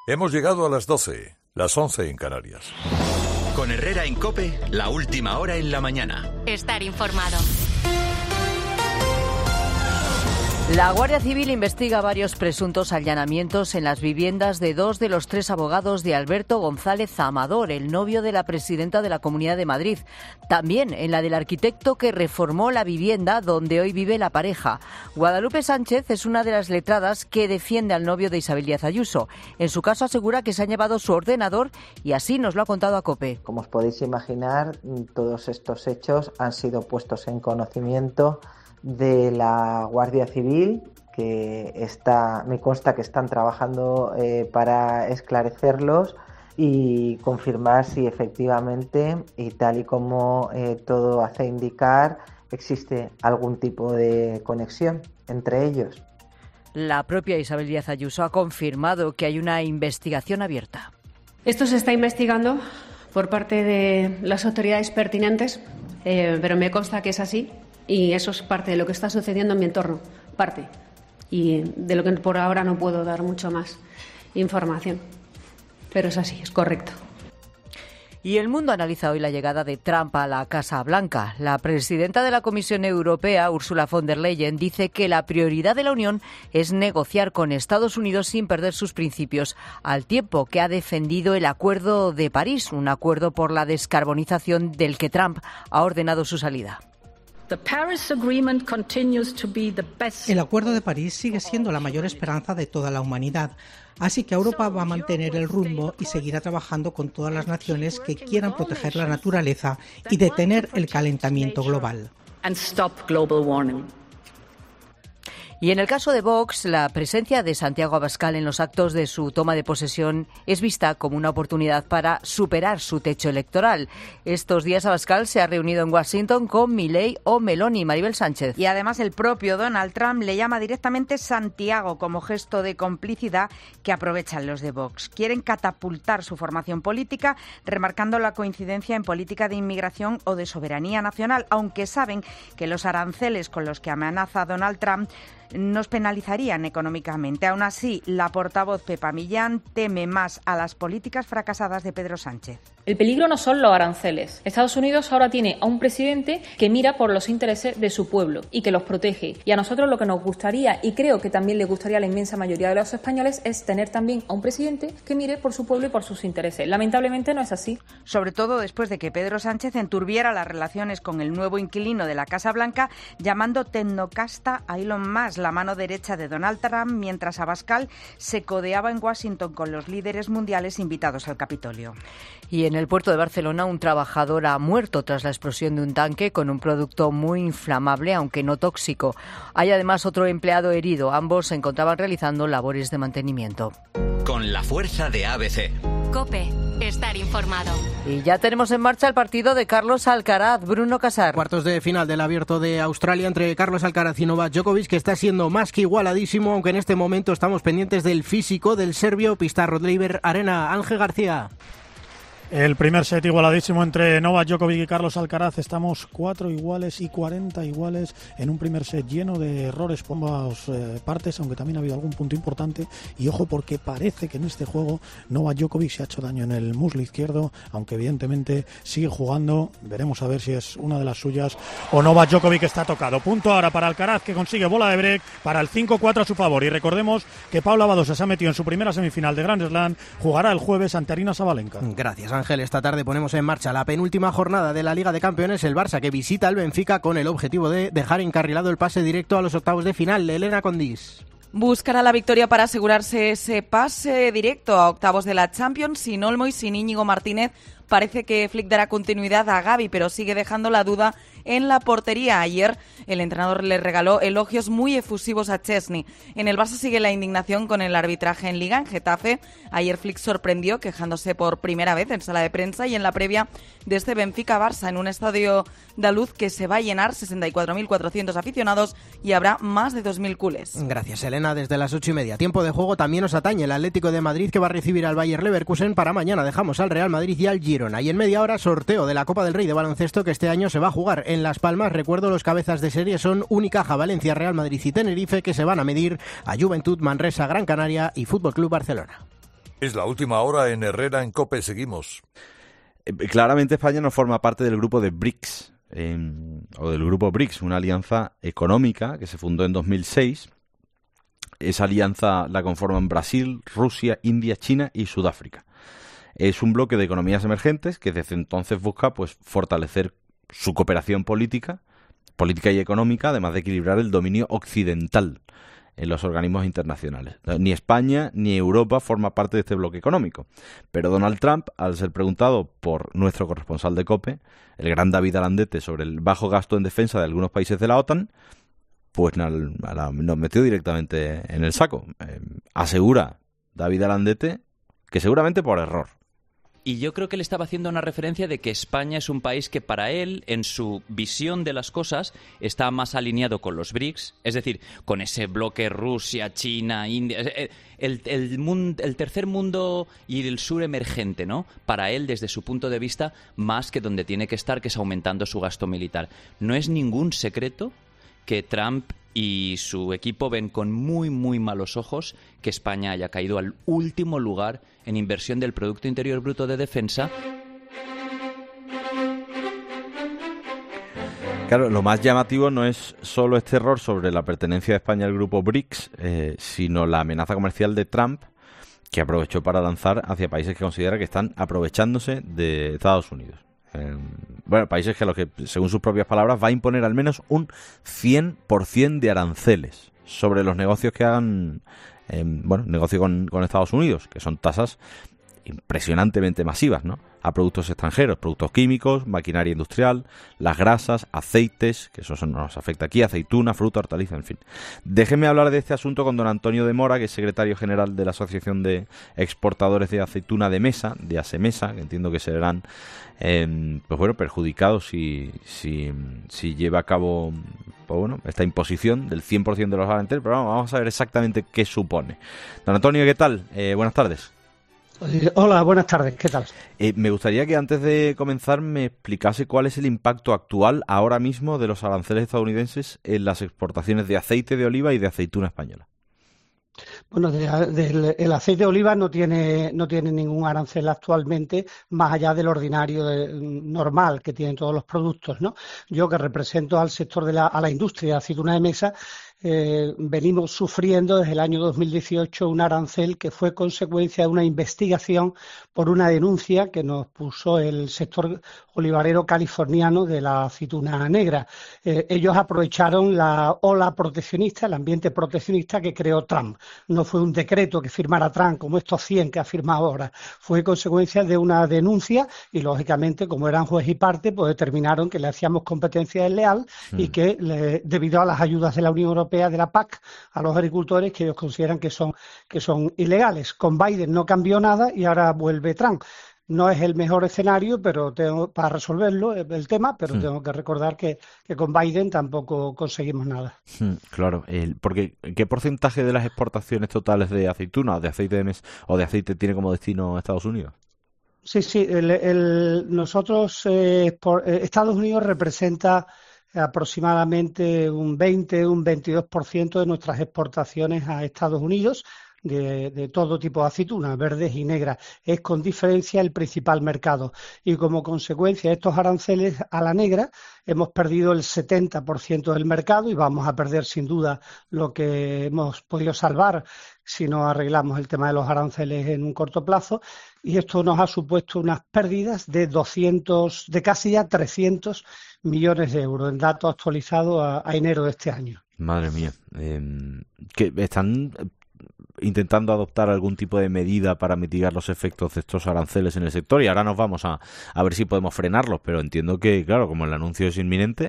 Hemos llegado a las 12, las 11 en Canarias. Con Herrera en COPE, la última hora en la mañana. Estar informado. La Guardia Civil investiga varios presuntos allanamientos en las viviendas de 2 de los 3 abogados de Alberto González Amador, el novio de la presidenta de la Comunidad de Madrid. También en la del arquitecto que reformó la vivienda donde hoy vive la pareja. Guadalupe Sánchez es una de las letradas que defiende al novio de Isabel Díaz Ayuso. En su caso asegura que se han llevado su ordenador y así nos lo ha contado a COPE. Como os podéis imaginar, todos estos hechos han sido puestos en conocimiento de la Guardia Civil, que me consta que están trabajando para esclarecerlos y confirmar si efectivamente, y tal y como todo hace indicar, existe algún tipo de conexión entre ellos. La propia Isabel Díaz Ayuso ha confirmado que hay una investigación abierta. Esto se está investigando por parte de las autoridades pertinentes, pero me consta que es así. Y eso es parte de lo que está sucediendo en mi entorno, parte. Y de lo que por ahora no puedo dar mucho más información. Pero es así, es correcto. Y el mundo analiza hoy la llegada de Trump a la Casa Blanca. La presidenta de la Comisión Europea, Ursula von der Leyen, dice que la prioridad de la Unión es negociar con Estados Unidos sin perder sus principios, al tiempo que ha defendido el Acuerdo de París, un acuerdo por la descarbonización del que Trump ha ordenado su salida. El Acuerdo de París sigue siendo la mayor esperanza de toda la humanidad, así que Europa va a mantener el rumbo y seguirá trabajando con todas las naciones que quieran proteger la naturaleza y detener el calentamiento global. Y en el caso de Vox, la presencia de Santiago Abascal en los actos de su toma de posesión es vista como una oportunidad para superar su techo electoral. Estos días Abascal se ha reunido en Washington con Milei o Meloni. Maribel Sánchez. Y además el propio Donald Trump le llama directamente Santiago como gesto de complicidad que aprovechan los de Vox. Quieren catapultar su formación política, remarcando la coincidencia en política de inmigración o de soberanía nacional, aunque saben que los aranceles con los que amenaza Donald Trump nos penalizarían económicamente. Aún así, la portavoz Pepa Millán teme más a las políticas fracasadas de Pedro Sánchez. El peligro no son los aranceles. Estados Unidos ahora tiene a un presidente que mira por los intereses de su pueblo y que los protege. Y a nosotros lo que nos gustaría, y creo que también le gustaría a la inmensa mayoría de los españoles, es tener también a un presidente que mire por su pueblo y por sus intereses. Lamentablemente no es así. Sobre todo después de que Pedro Sánchez enturbiara las relaciones con el nuevo inquilino de la Casa Blanca, llamando tecnocasta a Elon Musk, la mano derecha de Donald Trump, mientras Abascal se codeaba en Washington con los líderes mundiales invitados al Capitolio. Y en el puerto de Barcelona, un trabajador ha muerto tras la explosión de un tanque con un producto muy inflamable, aunque no tóxico. Hay además otro empleado herido. Ambos se encontraban realizando labores de mantenimiento. Con la fuerza de ABC. COPE. Estar informado. Y ya tenemos en marcha el partido de Carlos Alcaraz. Bruno Casar. Cuartos de final del Abierto de Australia entre Carlos Alcaraz y Novak Djokovic, que está siendo más que igualadísimo, aunque en este momento estamos pendientes del físico del serbio Pizarro Leiber Arena. Ángel García. El primer set igualadísimo entre Novak Djokovic y Carlos Alcaraz. Estamos 4 iguales y 40 iguales en un primer set lleno de errores por ambas partes, aunque también ha habido algún punto importante. Y ojo, porque parece que en este juego Novak Djokovic se ha hecho daño en el muslo izquierdo, aunque evidentemente sigue jugando. Veremos a ver si es una de las suyas o Novak Djokovic está tocado. Punto ahora para Alcaraz, que consigue bola de break para el 5-4 a su favor. Y recordemos que Paula Badosa se ha metido en su primera semifinal de Grand Slam. Jugará el jueves ante Aryna Sabalenka. Gracias, Ángel. Esta tarde ponemos en marcha la penúltima jornada de la Liga de Campeones. El Barça, que visita al Benfica con el objetivo de dejar encarrilado el pase directo a los octavos de final. Elena Condís. Buscará la victoria para asegurarse ese pase directo a octavos de la Champions. Sin Olmo y sin Íñigo Martínez, parece que Flick dará continuidad a Gavi, pero sigue dejando la duda en la portería. Ayer el entrenador le regaló elogios muy efusivos a Chesney. En el Barça sigue la indignación con el arbitraje en Liga. En Getafe, ayer Flick sorprendió quejándose por primera vez en sala de prensa y en la previa de este Benfica-Barça en un estadio de luz que se va a llenar, 64.400 aficionados y habrá más de 2.000 culés. Gracias, Elena. Desde las 8:30. Tiempo de juego también nos atañe el Atlético de Madrid, que va a recibir al Bayer Leverkusen. Para mañana dejamos al Real Madrid y al Girona. Y en media hora, sorteo de la Copa del Rey de baloncesto, que este año se va a jugar en Las Palmas. Recuerdo, los cabezas de serie son Unicaja, Valencia, Real Madrid y Tenerife, que se van a medir a Juventud, Manresa, Gran Canaria y Fútbol Club Barcelona. Es la última hora en Herrera en COPE. Seguimos. Claramente España no forma parte del grupo de BRICS, o del grupo BRICS, una alianza económica que se fundó en 2006. Esa alianza la conforman Brasil, Rusia, India, China y Sudáfrica. Es un bloque de economías emergentes que desde entonces busca pues fortalecer su cooperación política y económica, además de equilibrar el dominio occidental en los organismos internacionales. Ni España ni Europa forma parte de este bloque económico. Pero Donald Trump, al ser preguntado por nuestro corresponsal de COPE, el gran David Alandete, sobre el bajo gasto en defensa de algunos países de la OTAN, pues nos metió directamente en el saco. Asegura David Alandete que seguramente por error. Y yo creo que le estaba haciendo una referencia de que España es un país que para él, en su visión de las cosas, está más alineado con los BRICS, es decir, con ese bloque Rusia, China, India, el tercer mundo y el sur emergente, ¿no? Para él, desde su punto de vista, más que donde tiene que estar, que es aumentando su gasto militar. No es ningún secreto que Trump y su equipo ven con muy, muy malos ojos que España haya caído al último lugar en inversión del Producto Interior Bruto de defensa. Claro, lo más llamativo no es solo este error sobre la pertenencia de España al grupo BRICS, sino la amenaza comercial de Trump, que aprovechó para lanzar hacia países que considera que están aprovechándose de Estados Unidos. Países que a los que, según sus propias palabras, va a imponer al menos un 100% de aranceles sobre los negocios que hagan, negocio con Estados Unidos, que son tasas impresionantemente masivas, ¿no? A productos extranjeros, productos químicos, maquinaria industrial, las grasas, aceites, que eso nos afecta aquí, aceituna, fruta, hortaliza, en fin. Déjenme hablar de este asunto con don Antonio de Mora, que es secretario general de la Asociación de Exportadores de Aceituna de Mesa, de ASEMESA, que entiendo que serán perjudicados si lleva a cabo esta imposición del 100% de los aranceles, pero vamos a ver exactamente qué supone. Don Antonio, ¿qué tal? Buenas tardes. Hola, buenas tardes, ¿qué tal? Me gustaría que antes de comenzar me explicase cuál es el impacto actual ahora mismo de los aranceles estadounidenses en las exportaciones de aceite de oliva y de aceituna española. Bueno, el aceite de oliva no tiene ningún arancel actualmente, más allá del ordinario normal que tienen todos los productos, ¿no? Yo, que represento al sector a la industria de aceituna de mesa, venimos sufriendo desde el año 2018 un arancel que fue consecuencia de una investigación por una denuncia que nos puso el sector olivarero californiano de la aceituna negra. Ellos aprovecharon la ola proteccionista, el ambiente proteccionista que creó Trump. No fue un decreto que firmara Trump como estos 100 que ha firmado ahora. Fue consecuencia de una denuncia y, lógicamente, como eran juez y parte, pues determinaron que le hacíamos competencia desleal y que, debido a las ayudas de la Unión Europea, de la PAC, a los agricultores, que ellos consideran que son ilegales. Con Biden no cambió nada y ahora vuelve Trump. No es el mejor escenario para resolverlo el tema, pero tengo que recordar que con Biden tampoco conseguimos nada. Claro, porque ¿qué porcentaje de las exportaciones totales de aceituna, de aceite de mesa o de aceite tiene como destino Estados Unidos? Sí, nosotros, Estados Unidos representa aproximadamente un 22% de nuestras exportaciones a Estados Unidos de todo tipo de aceitunas, verdes y negras. Es con diferencia el principal mercado y como consecuencia de estos aranceles a la negra hemos perdido el 70% del mercado y vamos a perder sin duda lo que hemos podido salvar si no arreglamos el tema de los aranceles en un corto plazo, y esto nos ha supuesto unas pérdidas de casi ya 300 millones de euros en datos actualizados a enero de este año. Madre mía, que están intentando adoptar algún tipo de medida para mitigar los efectos de estos aranceles en el sector, y ahora nos vamos a ver si podemos frenarlos, pero entiendo que, claro, como el anuncio es inminente...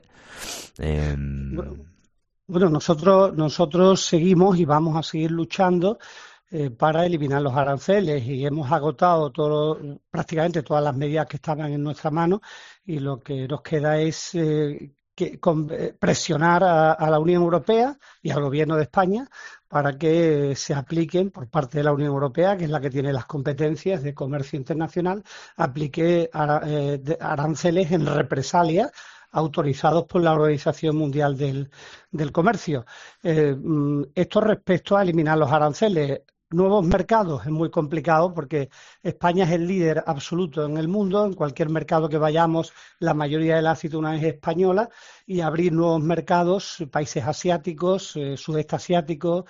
Bueno, nosotros seguimos y vamos a seguir luchando para eliminar los aranceles, y hemos agotado prácticamente todas las medidas que estaban en nuestra mano, y lo que nos queda es presionar a la Unión Europea y al Gobierno de España para que se apliquen por parte de la Unión Europea, que es la que tiene las competencias de comercio internacional, aplique aranceles en represalia autorizados por la Organización Mundial del Comercio. Esto respecto a eliminar los aranceles. Nuevos mercados es muy complicado porque España es el líder absoluto en el mundo. En cualquier mercado que vayamos, la mayoría de la aceituna es española, y abrir nuevos mercados, países asiáticos, sudeste asiático,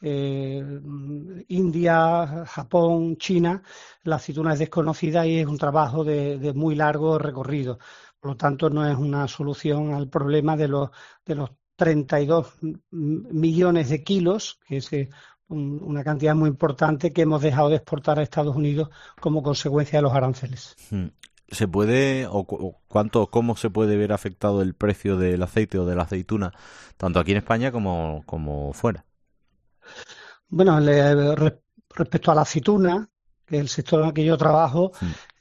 India, Japón, China, la aceituna es desconocida y es un trabajo de muy largo recorrido. Por lo tanto, no es una solución al problema de los 32 millones de kilos, que es una cantidad muy importante que hemos dejado de exportar a Estados Unidos como consecuencia de los aranceles. ¿Se puede cómo se puede ver afectado el precio del aceite o de la aceituna, tanto aquí en España como fuera? Bueno, respecto a la aceituna, que es el sector en el que yo trabajo,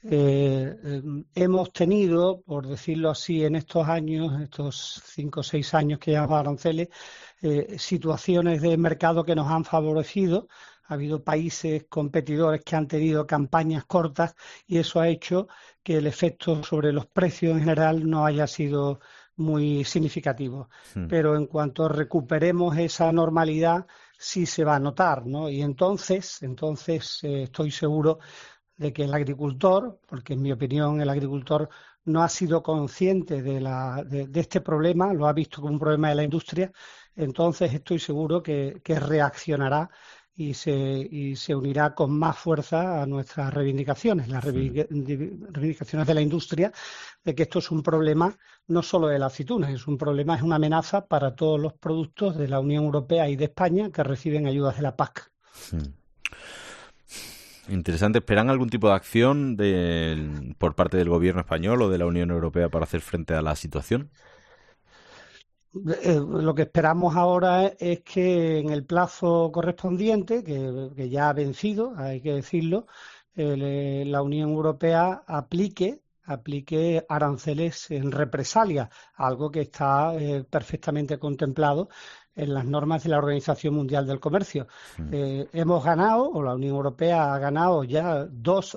hemos tenido, por decirlo así, en estos años, estos 5 o 6 años que llevamos aranceles, situaciones de mercado que nos han favorecido. Ha habido países competidores que han tenido campañas cortas y eso ha hecho que el efecto sobre los precios en general no haya sido muy significativo. Pero en cuanto recuperemos esa normalidad, sí se va a notar, ¿no? Y entonces estoy seguro de que el agricultor, porque en mi opinión el agricultor no ha sido consciente de este problema, lo ha visto como un problema de la industria, entonces estoy seguro que reaccionará y se unirá con más fuerza a nuestras reivindicaciones, las reivindicaciones de la industria, de que esto es un problema no solo de la aceituna, es una amenaza para todos los productos de la Unión Europea y de España que reciben ayudas de la PAC. Interesante. ¿Esperan algún tipo de acción por parte del gobierno español o de la Unión Europea para hacer frente a la situación? Lo que esperamos ahora es que en el plazo correspondiente, que ya ha vencido, hay que decirlo, la Unión Europea aplique aranceles en represalia, algo que está perfectamente contemplado en las normas de la Organización Mundial del Comercio. Hemos ganado, o la Unión Europea ha ganado ya 2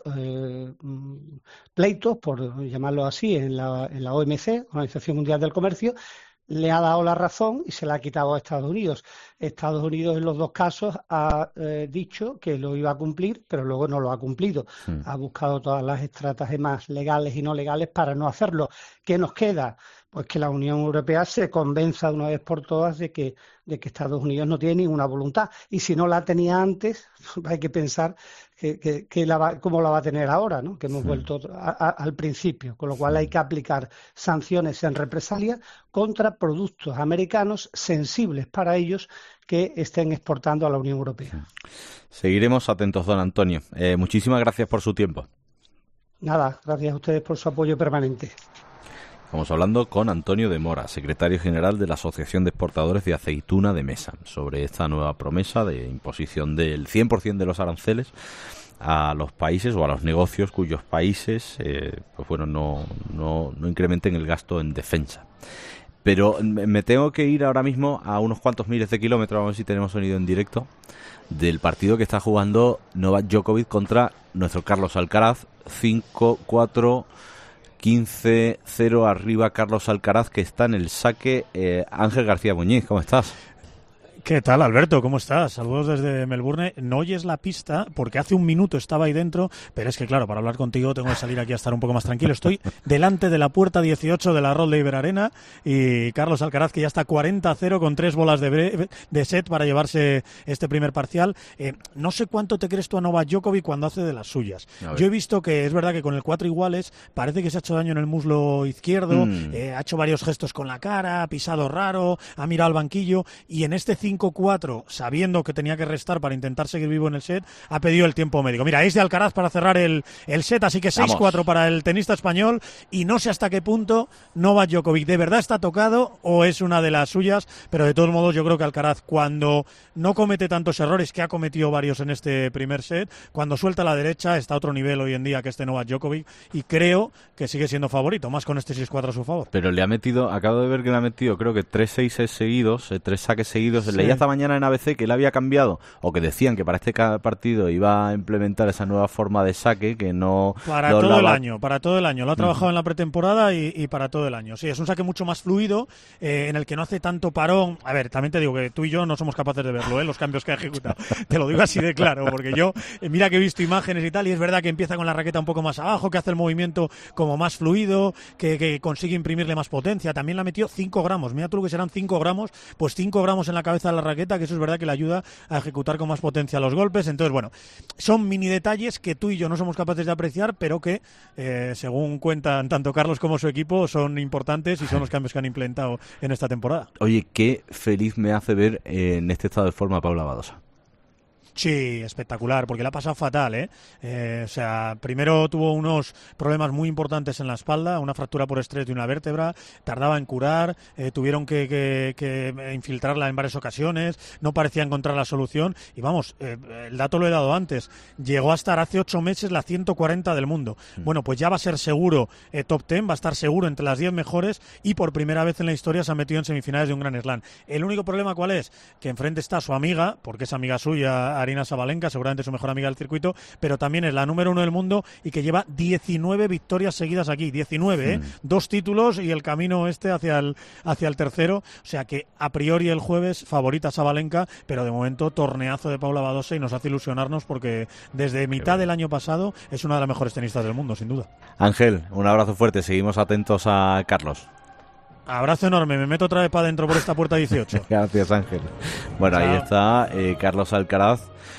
pleitos, por llamarlo así, en la OMC, Organización Mundial del Comercio. Le ha dado la razón y se la ha quitado a Estados Unidos. Estados Unidos en los 2 casos ha dicho que lo iba a cumplir, pero luego no lo ha cumplido. Ha buscado todas las estratagemas legales y no legales para no hacerlo. ¿Qué nos queda? Pues que la Unión Europea se convenza de una vez por todas de que Estados Unidos no tiene ninguna voluntad. Y si no la tenía antes, hay que pensar cómo la va a tener ahora, ¿no? Que hemos vuelto al principio. Con lo cual hay que aplicar sanciones en represalia contra productos americanos sensibles para ellos que estén exportando a la Unión Europea. Seguiremos atentos, don Antonio. Muchísimas gracias por su tiempo. Nada, gracias a ustedes por su apoyo permanente. Estamos hablando con Antonio de Mora, secretario general de la Asociación de Exportadores de Aceituna de Mesa, sobre esta nueva promesa de imposición del 100% de los aranceles a los países o a los negocios cuyos países no incrementen el gasto en defensa. Pero me tengo que ir ahora mismo a unos cuantos miles de kilómetros, a ver si tenemos sonido en directo, del partido que está jugando Novak Djokovic contra nuestro Carlos Alcaraz. 5-4... 15-0 arriba Carlos Alcaraz, que está en el saque. Ángel García Muñiz, ¿cómo estás? ¿Qué tal, Alberto? ¿Cómo estás? Saludos desde Melbourne. No oyes la pista porque hace un minuto estaba ahí dentro, pero es que, claro, para hablar contigo tengo que salir aquí a estar un poco más tranquilo. Estoy delante de la puerta 18 de la Rod Laver Arena y Carlos Alcaraz, que ya está 40-0 con 3 bolas de set para llevarse este primer parcial. No sé cuánto te crees tú a Novak Djokovic cuando hace de las suyas. Yo he visto que es verdad que con el 4 iguales parece que se ha hecho daño en el muslo izquierdo, ha hecho varios gestos con la cara, ha pisado raro, ha mirado al banquillo y en este 5-4, sabiendo que tenía que restar para intentar seguir vivo en el set, ha pedido el tiempo médico. Mira, es de Alcaraz para cerrar el set, así que 6-4 para el tenista español y no sé hasta qué punto Novak Djokovic de verdad está tocado o es una de las suyas, pero de todos modos yo creo que Alcaraz, cuando no comete tantos errores, que ha cometido varios en este primer set, cuando suelta la derecha está a otro nivel hoy en día que este Novak Djokovic y creo que sigue siendo favorito, más con este 6-4 a su favor. Pero le ha metido, acabo de ver que le ha metido creo que 3 saques seguidos, le Leía esta mañana en ABC que él había cambiado, o que decían que para este partido iba a implementar esa nueva forma de saque que no... Para todo el año. Lo ha trabajado en la pretemporada y para todo el año. Sí, es un saque mucho más fluido, en el que no hace tanto parón. A ver, también te digo que tú y yo no somos capaces de verlo, los cambios que ha ejecutado. Te lo digo así de claro, porque yo, mira que he visto imágenes y tal, y es verdad que empieza con la raqueta un poco más abajo, que hace el movimiento como más fluido, que consigue imprimirle más potencia. También le ha metido 5 gramos. Mira tú lo que serán 5 gramos, pues 5 gramos en la cabeza de la raqueta, que eso es verdad que le ayuda a ejecutar con más potencia los golpes. Entonces, bueno, son mini detalles que tú y yo no somos capaces de apreciar, pero que, según cuentan tanto Carlos como su equipo, son importantes y son los cambios que han implementado en esta temporada. Oye, qué feliz me hace ver en este estado de forma a Paula Badosa. Sí, espectacular, porque le ha pasado fatal, O sea, primero tuvo unos problemas muy importantes en la espalda, una fractura por estrés de una vértebra, tardaba en curar, tuvieron que infiltrarla en varias ocasiones, no parecía encontrar la solución, y vamos, el dato lo he dado antes, llegó a estar hace 8 meses la 140 del mundo. Bueno, pues ya va a ser seguro top 10, va a estar seguro entre las 10 mejores, y por primera vez en la historia se ha metido en semifinales de un Grand Slam. El único problema, ¿cuál es? Que enfrente está su amiga, porque es amiga suya, Aryna Sabalenka, seguramente su mejor amiga del circuito, pero también es la número 1 del mundo y que lleva 19 victorias seguidas aquí, 19, 2 títulos y el camino hacia el tercero, o sea que a priori el jueves favorita Sabalenka, pero de momento torneazo de Paula Badosa y nos hace ilusionarnos porque desde mitad del año pasado es una de las mejores tenistas del mundo, sin duda. Ángel, un abrazo fuerte, seguimos atentos a Carlos. Abrazo enorme, me meto otra vez para adentro por esta puerta 18. Gracias, Ángel. Bueno, chao. Ahí está Carlos Alcaraz,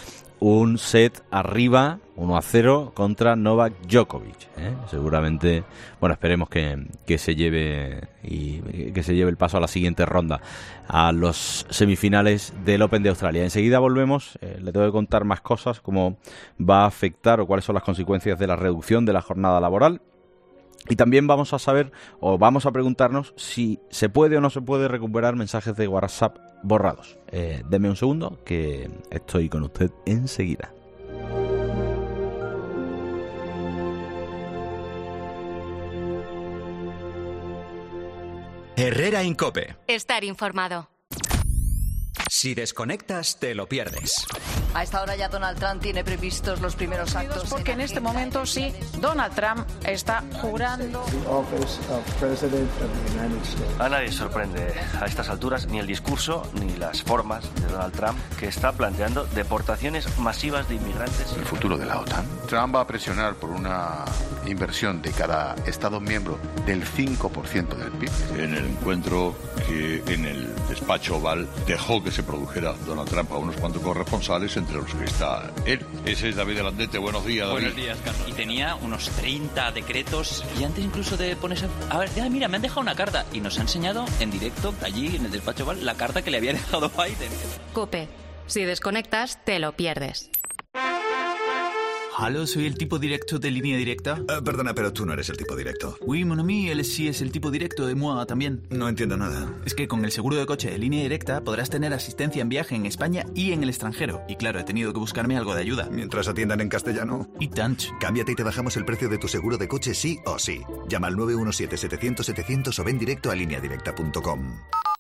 un set arriba, 1-0 contra Novak Djokovic. Seguramente, bueno, esperemos que se lleve el paso a la siguiente ronda, a los semifinales del Open de Australia. Enseguida volvemos, le tengo que contar más cosas, cómo va a afectar o cuáles son las consecuencias de la reducción de la jornada laboral. Y también vamos a saber, o vamos a preguntarnos, si se puede o no se puede recuperar mensajes de WhatsApp borrados. Deme un segundo, que estoy con usted enseguida. Herrera en COPE. Estar informado. Si desconectas, te lo pierdes. A esta hora ya Donald Trump tiene previstos los primeros actos. Porque en este momento sí, Donald Trump está jurando. A nadie sorprende a estas alturas ni el discurso ni las formas de Donald Trump, que está planteando deportaciones masivas de inmigrantes. El futuro de la OTAN. Trump va a presionar por una inversión de cada Estado miembro del 5% del PIB. En el encuentro que en el despacho Oval dejó que se produjera Donald Trump a unos cuantos corresponsales, entre los que está él. Ese es David Alandete. Buenos días, David. Buenos días, Carlos. Y tenía unos 30 decretos y antes incluso de ponerse... A ver, mira, me han dejado una carta y nos ha enseñado en directo, allí en el despacho Oval, la carta que le había dejado Biden. COPE. Si desconectas, te lo pierdes. Hola, soy el tipo directo de Línea Directa. Perdona, pero tú no eres el tipo directo. Oui, mon ami, él sí es el tipo directo de moi también. No entiendo nada. Es que con el seguro de coche de Línea Directa podrás tener asistencia en viaje en España y en el extranjero. Y claro, he tenido que buscarme algo de ayuda. Mientras atiendan en castellano. Y tanch. Cámbiate y te bajamos el precio de tu seguro de coche sí o sí. Llama al 917-700-700 o ven directo a lineadirecta.com.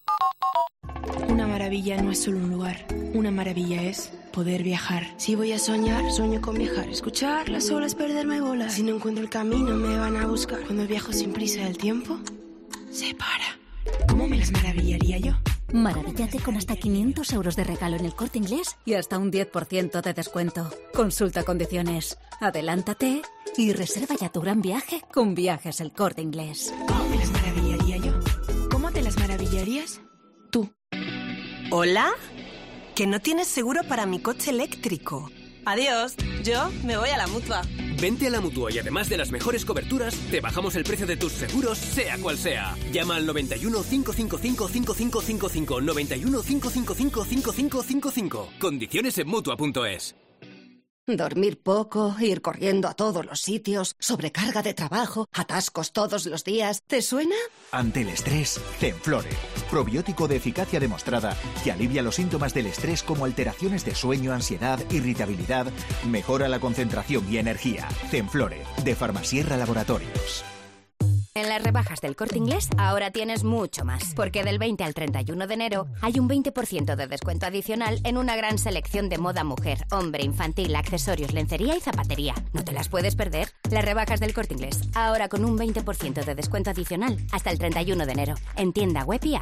Una maravilla no es solo un lugar. Una maravilla es poder viajar. Si voy a soñar, sueño con viajar. Escuchar las olas, perderme bolas. Si no encuentro el camino, me van a buscar. Cuando viajo sin prisa, el tiempo se para. ¿Cómo me las maravillaría yo? Maravíllate con hasta 500 euros de regalo en El Corte Inglés y hasta un 10% de descuento. Consulta condiciones. Adelántate y reserva ya tu gran viaje con Viajes El Corte Inglés. ¿Cómo me las maravillaría yo? ¿Cómo te las maravillarías? Tú. ¿Hola? Que no tienes seguro para mi coche eléctrico. Adiós, yo me voy a la Mutua. Vente a la Mutua y además de las mejores coberturas, te bajamos el precio de tus seguros, sea cual sea. Llama al 91 555 5555. 91 555 5555. Condiciones en Mutua.es. Dormir poco, ir corriendo a todos los sitios, sobrecarga de trabajo, atascos todos los días. ¿Te suena? Ante el estrés, Zenflore. Probiótico de eficacia demostrada que alivia los síntomas del estrés como alteraciones de sueño, ansiedad, irritabilidad, mejora la concentración y energía. Zenflore, de Farmasierra Laboratorios. En las rebajas del Corte Inglés ahora tienes mucho más, porque del 20 al 31 de enero hay un 20% de descuento adicional en una gran selección de moda mujer, hombre, infantil, accesorios, lencería y zapatería. ¿No te las puedes perder? Las rebajas del Corte Inglés, ahora con un 20% de descuento adicional hasta el 31 de enero, en tienda web y app.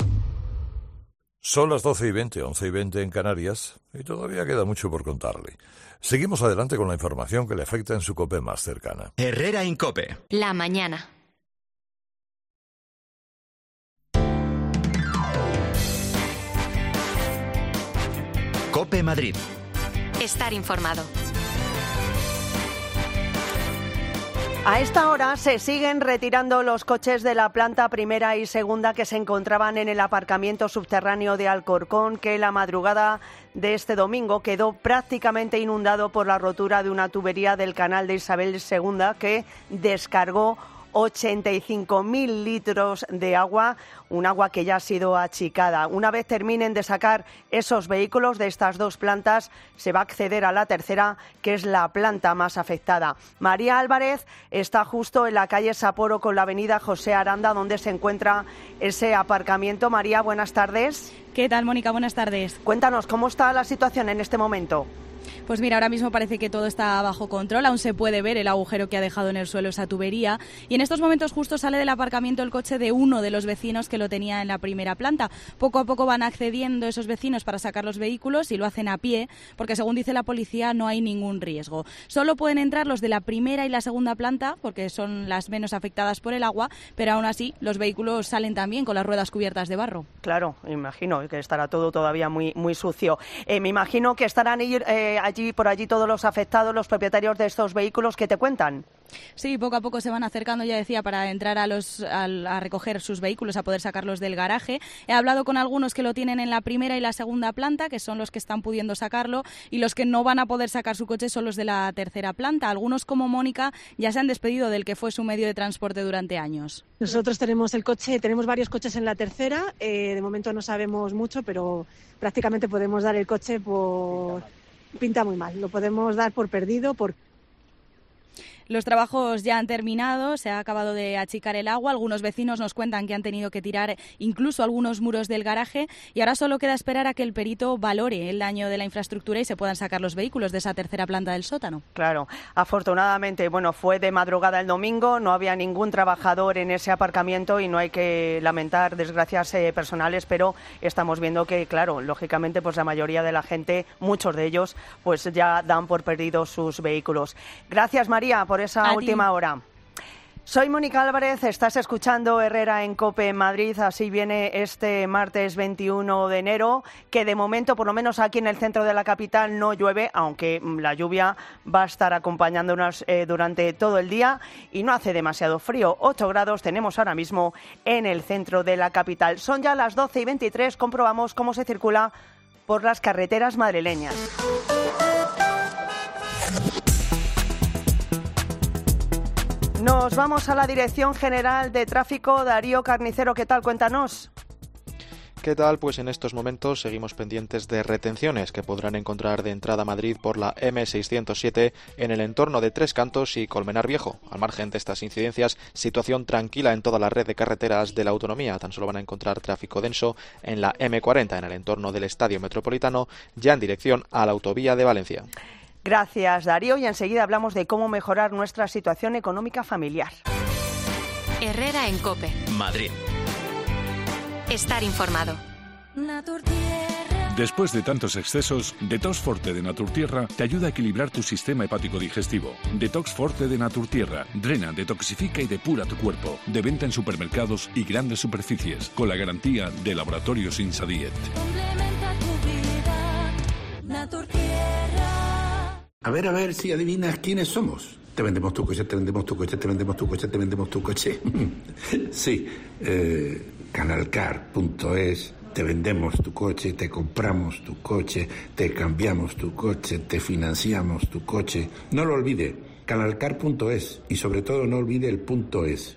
Son las 12:20, 11:20 en Canarias, y todavía queda mucho por contarle. Seguimos adelante con la información que le afecta en su COPE más cercana. Herrera en COPE. La mañana. COPE Madrid. Estar informado. A esta hora se siguen retirando los coches de la planta primera y segunda que se encontraban en el aparcamiento subterráneo de Alcorcón, que la madrugada de este domingo quedó prácticamente inundado por la rotura de una tubería del canal de Isabel II que descargó 85.000 litros de agua, un agua que ya ha sido achicada. Una vez terminen de sacar esos vehículos de estas dos plantas, se va a acceder a la tercera, que es la planta más afectada. María Álvarez está justo en la calle Sapporo con la avenida José Aranda, donde se encuentra ese aparcamiento. María, buenas tardes. ¿Qué tal, Mónica? Buenas tardes. Cuéntanos, ¿cómo está la situación en este momento? Pues mira, ahora mismo parece que todo está bajo control, aún se puede ver el agujero que ha dejado en el suelo esa tubería y en estos momentos justo sale del aparcamiento el coche de uno de los vecinos que lo tenía en la primera planta. Poco a poco van accediendo esos vecinos para sacar los vehículos y lo hacen a pie porque, según dice la policía, no hay ningún riesgo. Solo pueden entrar los de la primera y la segunda planta porque son las menos afectadas por el agua, pero aún así los vehículos salen también con las ruedas cubiertas de barro. Claro, imagino que estará todo todavía muy sucio. Me imagino que estarán por allí todos los afectados, los propietarios de estos vehículos, ¿qué te cuentan? Sí, poco a poco se van acercando, ya decía, para entrar a recoger sus vehículos, a poder sacarlos del garaje. He hablado con algunos que lo tienen en la primera y la segunda planta, que son los que están pudiendo sacarlo, y los que no van a poder sacar su coche son los de la tercera planta. Algunos, como Mónica, ya se han despedido del que fue su medio de transporte durante años. Nosotros tenemos varios coches en la tercera. De momento no sabemos mucho, pero prácticamente podemos dar el coche por... Pinta muy mal, lo podemos dar por perdido. Los trabajos ya han terminado, se ha acabado de achicar el agua. Algunos vecinos nos cuentan que han tenido que tirar incluso algunos muros del garaje y ahora solo queda esperar a que el perito valore el daño de la infraestructura y se puedan sacar los vehículos de esa tercera planta del sótano. Claro, afortunadamente, fue de madrugada el domingo, no había ningún trabajador en ese aparcamiento y no hay que lamentar desgracias personales, pero estamos viendo que, claro, lógicamente, pues la mayoría de la gente, muchos de ellos, pues ya dan por perdidos sus vehículos. Gracias, María, por esa última hora. Soy Mónica Álvarez, estás escuchando Herrera en COPE Madrid. Así viene este martes 21 de enero, que de momento, por lo menos aquí en el centro de la capital, no llueve, aunque la lluvia va a estar acompañándonos durante todo el día y no hace demasiado frío. 8 grados tenemos ahora mismo en el centro de la capital. Son ya las 12:23, comprobamos cómo se circula por las carreteras madrileñas. Nos vamos a la Dirección General de Tráfico. Darío Carnicero, ¿qué tal? Cuéntanos. ¿Qué tal? Pues en estos momentos seguimos pendientes de retenciones que podrán encontrar de entrada a Madrid por la M607 en el entorno de Tres Cantos y Colmenar Viejo. Al margen de estas incidencias, situación tranquila en toda la red de carreteras de la autonomía. Tan solo van a encontrar tráfico denso en la M40 en el entorno del Estadio Metropolitano, ya en dirección a la autovía de Valencia. Gracias, Darío, y enseguida hablamos de cómo mejorar nuestra situación económica familiar. Herrera en COPE. Madrid. Estar informado. Después de tantos excesos, Detox Forte de Naturtierra te ayuda a equilibrar tu sistema hepático digestivo. Detox Forte de Naturtierra drena, detoxifica y depura tu cuerpo. De venta en supermercados y grandes superficies, con la garantía de Laboratorios Insadiet. Complementa tu vida, Naturtierra. A ver si adivinas quiénes somos. Te vendemos tu coche, te vendemos tu coche, te vendemos tu coche, te vendemos tu coche. Sí, Canalcar.es, te vendemos tu coche, te compramos tu coche, te cambiamos tu coche, te financiamos tu coche. No lo olvide, Canalcar.es y sobre todo no olvide el .es.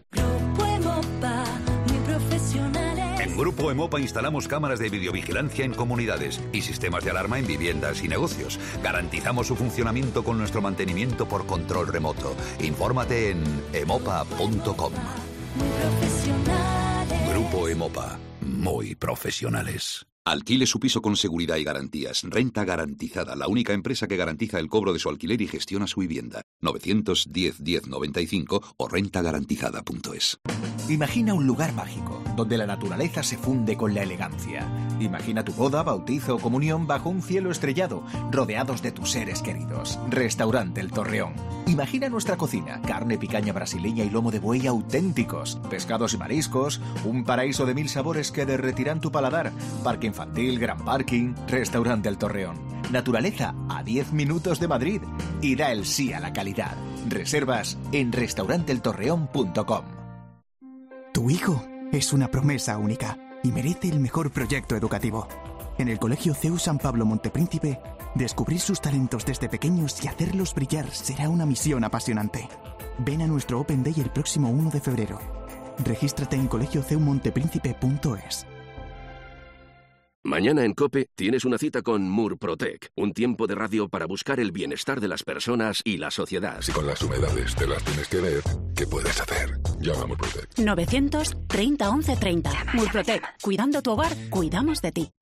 En Grupo Emopa instalamos cámaras de videovigilancia en comunidades y sistemas de alarma en viviendas y negocios. Garantizamos su funcionamiento con nuestro mantenimiento por control remoto. Infórmate en emopa.com. muy profesionales. Grupo Emopa, muy profesionales. Alquile su piso con seguridad y garantías. Renta Garantizada, la única empresa que garantiza el cobro de su alquiler y gestiona su vivienda. 910-1095 o rentagarantizada.es. Imagina un lugar mágico, donde la naturaleza se funde con la elegancia. Imagina tu boda, bautizo o comunión bajo un cielo estrellado, rodeados de tus seres queridos. Restaurante El Torreón. Imagina nuestra cocina, carne, picaña brasileña y lomo de buey auténticos, pescados y mariscos, un paraíso de 1000 sabores que derretirán tu paladar, parque infantil, gran parking, Restaurante El Torreón. Naturaleza a 10 minutos de Madrid y da el sí a la calidad. Reservas en restauranteeltorreón.com. Tu hijo es una promesa única y merece el mejor proyecto educativo. En el Colegio CEU San Pablo Montepríncipe, descubrir sus talentos desde pequeños y hacerlos brillar será una misión apasionante. Ven a nuestro Open Day el próximo 1 de febrero. Regístrate en colegioceumontepríncipe.es. Mañana en COPE tienes una cita con Murprotec, un tiempo de radio para buscar el bienestar de las personas y la sociedad. Si con las humedades te las tienes que ver, ¿qué puedes hacer? Llama a Murprotec. 930 11 30. Murprotec. Cuidando tu hogar, cuidamos de ti.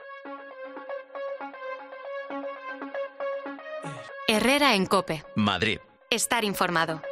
Herrera en COPE. Madrid. Estar informado.